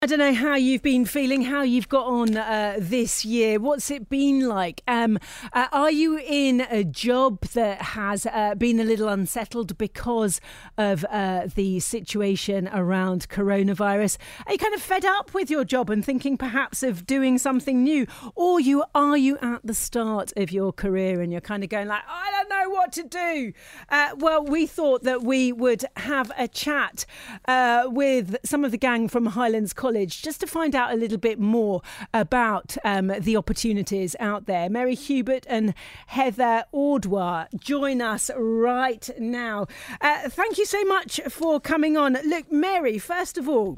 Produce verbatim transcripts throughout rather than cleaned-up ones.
I don't know how you've been feeling, how you've got on uh, this year. What's it been like? Um, uh, are you in a job that has uh, been a little unsettled because of uh, the situation around coronavirus? Are you kind of fed up with your job and thinking perhaps of doing something new? Or you are you at the start of your career and you're kind of going like, I don't know what to do? Uh, well, we thought that we would have a chat uh, with some of the gang from Highlands College just to find out a little bit more about um, the opportunities out there. Mary Hubert and Heather Ordwar join us right now. Uh, thank you so much for coming on. Look, Mary, first of all,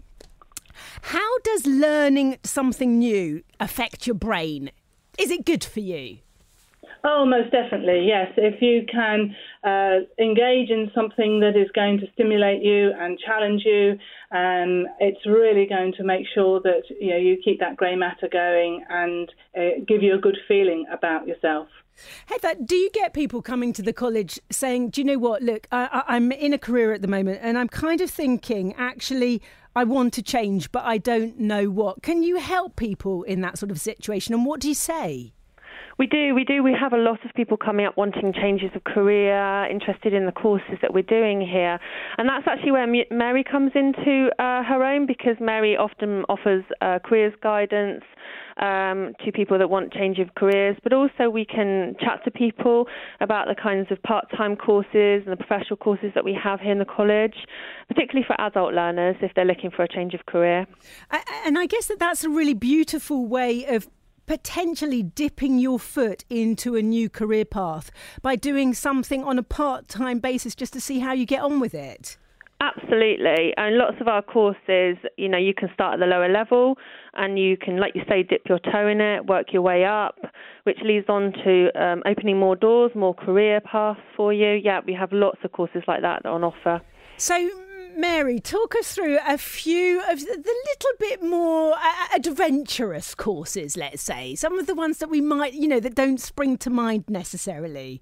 how does learning something new affect your brain? Is it good for you? Oh, most definitely, yes. If you can uh, engage in something that is going to stimulate you and challenge you, um, it's really going to make sure that you know you keep that grey matter going and uh, give you a good feeling about yourself. Heather, do you get people coming to the college saying, do you know what, look, I, I'm in a career at the moment and I'm kind of thinking, actually, I want to change, but I don't know what. Can you help people in that sort of situation? And what do you say? We do, we do. We have a lot of people coming up wanting changes of career, interested in the courses that we're doing here. And that's actually where Mary comes into uh, her own, because Mary often offers uh, careers guidance um, to people that want change of careers. But also we can chat to people about the kinds of part-time courses and the professional courses that we have here in the college, particularly for adult learners if they're looking for a change of career. And I guess that that's a really beautiful way of potentially dipping your foot into a new career path by doing something on a part-time basis just to see how you get on with it. Absolutely. And lots of our courses, you know, you can start at the lower level and you can, like you say, dip your toe in it, work your way up, which leads on to um, opening more doors, more career paths for you. Yeah, we have lots of courses like that on offer. So, Mary, talk us through a few of the little bit more adventurous courses, let's say. Some of the ones that we might, you know, that don't spring to mind necessarily.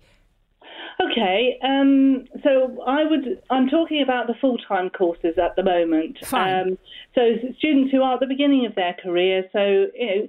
Okay, um, so I would, I'm talking about the full-time courses at the moment. Fine. Um, so students who are at the beginning of their career, so you know,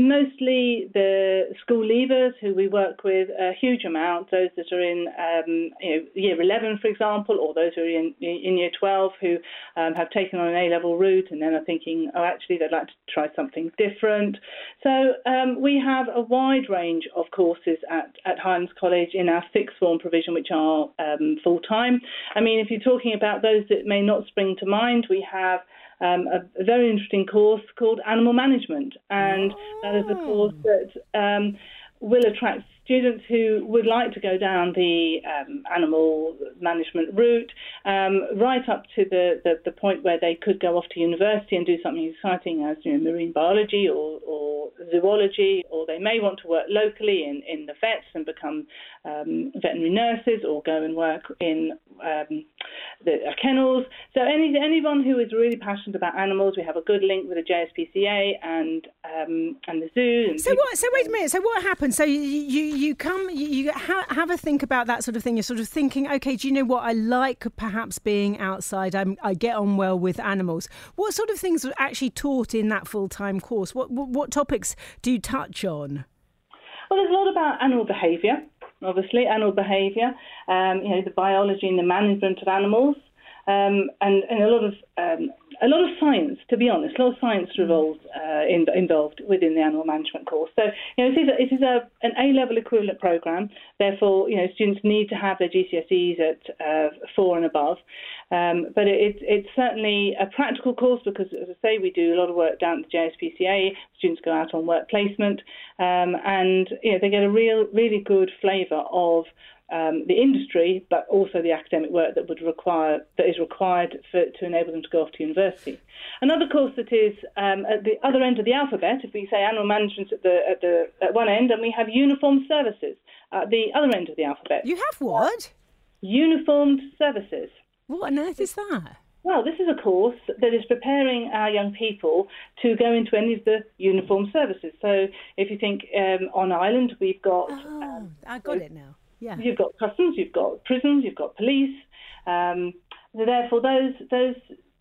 mostly the school leavers who we work with a huge amount, those that are in um, you know, year eleven, for example, or those who are in, in year twelve who um, have taken on an A-level route and then are thinking, oh, actually, they'd like to try something different. So um, we have a wide range of courses at, at Highlands College in our sixth form provision, which are um, full-time. I mean, if you're talking about those that may not spring to mind, we have um, a, a very interesting course called Animal Management, and oh. that is a course that um, will attract students who would like to go down the um, animal management route, um, right up to the, the, the point where they could go off to university and do something exciting as you know, marine biology or, or zoology, or they may want to work locally in, in the vets and become um, veterinary nurses, or go and work in um, the uh, kennels. So any anyone who is really passionate about animals, we have a good link with the J S P C A and um, and the zoo. And so what? So wait a minute. So what happens? So you you, you come you, you ha- have a think about that sort of thing. You're sort of thinking, okay, do you know what? I like perhaps being outside. I'm, I get on well with animals. What sort of things are actually taught in that full time course? What, what what topics do you touch on? Well, there's a lot about animal behaviour. Obviously, animal behaviour, um, you know, the biology and the management of animals, um, and, and a lot of um, a lot of science. To be honest, a lot of science revolves uh, in, involved within the animal management course. So, you know, it is a, it is a an A-level equivalent programme. Therefore, you know, students need to have their G C S Es at uh, four and above. Um, but it, it's certainly a practical course because, as I say, we do a lot of work down at the J S P C A. Students go out on work placement, um, and you know they get a real, really good flavour of um, the industry, but also the academic work that would require that is required for, to enable them to go off to university. Another course that is um, at the other end of the alphabet, if we say animal management at the at the at one end, and we have uniformed services at the other end of the alphabet. You have what? Uniformed services. What on earth is that? Well, this is a course that is preparing our young people to go into any of the uniformed services. So if you think um, on Ireland, we've got... Oh, um, I got it now. Yeah. You've got customs, you've got prisons, you've got police. Um, therefore, those those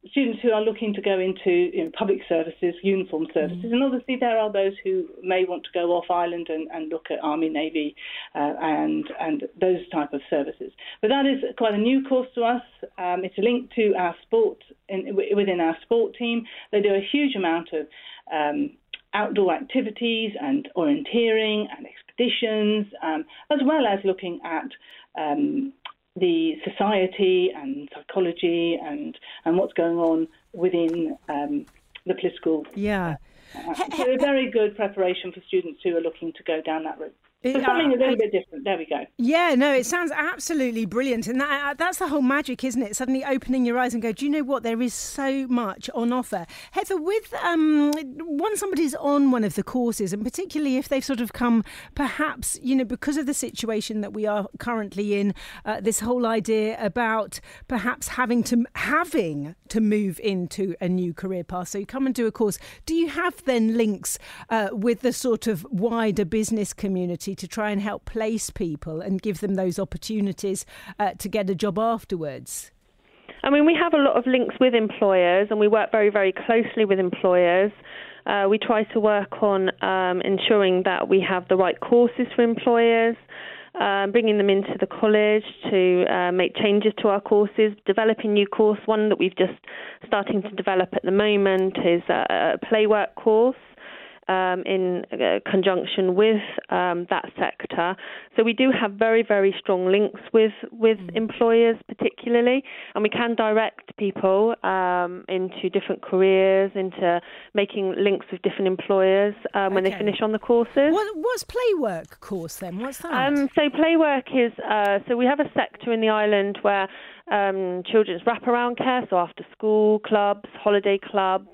students who are looking to go into you know, public services, uniform services, mm. and obviously there are those who may want to go off island and, and look at Army, Navy, uh, and and those type of services. But that is quite a new course to us. Um, it's linked to our sport in, within our sport team. They do a huge amount of um, outdoor activities and orienteering and expeditions, um, as well as looking at um, the society and psychology and, and what's going on within um, the political. Yeah. Uh, so a very good preparation for students who are looking to go down that route. So something a little bit different. There we go. Yeah, no, it sounds absolutely brilliant. And that, that's the whole magic, isn't it? Suddenly opening your eyes and go, do you know what? There is so much on offer. Heather, with um, once somebody's on one of the courses, and particularly if they've sort of come perhaps, you know, because of the situation that we are currently in, uh, this whole idea about perhaps having to having to move into a new career path. So you come and do a course. Do you have then links uh, with the sort of wider business community to try and help place people and give them those opportunities uh, to get a job afterwards? I mean, we have a lot of links with employers, and we work very, very closely with employers. Uh, we try to work on um, ensuring that we have the right courses for employers, um, bringing them into the college to uh, make changes to our courses, developing new course. One that we've just starting to develop at the moment is a, a playwork course. Um, in uh, conjunction with um, that sector. So we do have very, very strong links with, with mm. employers particularly, and we can direct people um, into different careers, into making links with different employers um, when okay. they finish on the courses. What, what's Playwork course then? What's that? Um, so Playwork is, uh, so we have a sector in the island where um, children's wraparound care, so after school clubs, holiday clubs,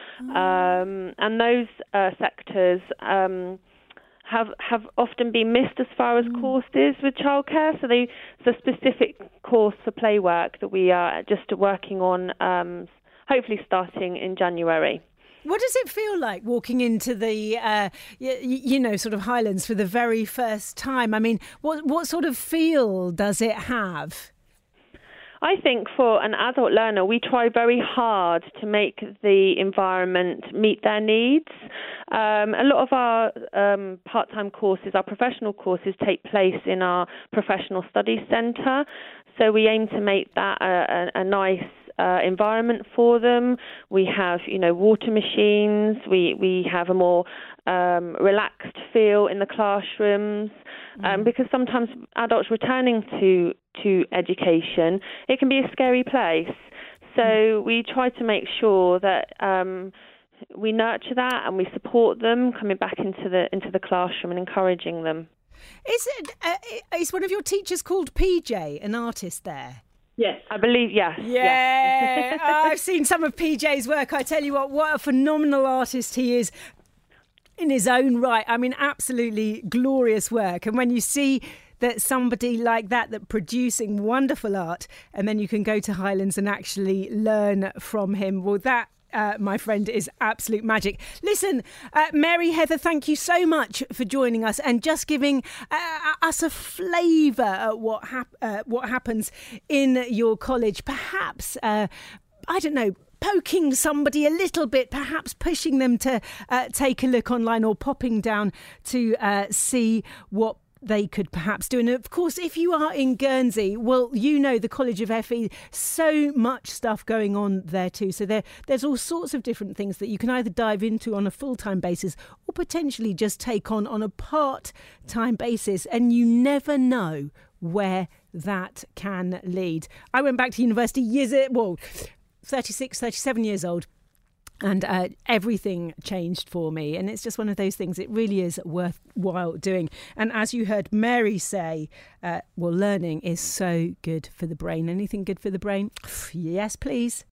Um, and those uh, sectors um, have have often been missed as far as mm. courses with childcare. So they, it's a specific course for Playwork that we are just working on, um, hopefully starting in January. What does it feel like walking into the, uh, you, you know, sort of Highlands for the very first time? I mean, what what sort of feel does it have? I think for an adult learner, we try very hard to make the environment meet their needs. Um, a lot of our um, part-time courses, our professional courses, take place in our professional studies centre. So we aim to make that a, a, a nice uh, environment for them. We have, you know, water machines. We we have a more um, relaxed feel in the classrooms. Um, because sometimes adults returning to to education, it can be a scary place. So we try to make sure that um, we nurture that and we support them coming back into the into the classroom and encouraging them. Is it? Uh, is one of your teachers called P J, an artist there? Yes. I believe, yes. Yeah. Yes. I've seen some of P J's work. I tell you what, what a phenomenal artist he is in his own right. I mean, absolutely glorious work. And when you see that somebody like that, that producing wonderful art, and then you can go to Highlands and actually learn from him, well, that Uh, my friend, is absolute magic. Listen, uh, Mary, Heather, thank you so much for joining us and just giving uh, us a flavour at what hap- uh, what happens in your college. Perhaps, uh, I don't know, poking somebody a little bit, perhaps pushing them to uh, take a look online or popping down to uh, see what they could perhaps do. And of course, if you are in Guernsey, well, you know the College of F E, so much stuff going on there too. So there, there's all sorts of different things that you can either dive into on a full-time basis or potentially just take on on a part-time basis. And you never know where that can lead. I went back to university years, well, thirty-six, thirty-seven years old. And uh, everything changed for me. And it's just one of those things. It really is worthwhile doing. And as you heard Mary say, uh, well, learning is so good for the brain. Anything good for the brain? Yes, please.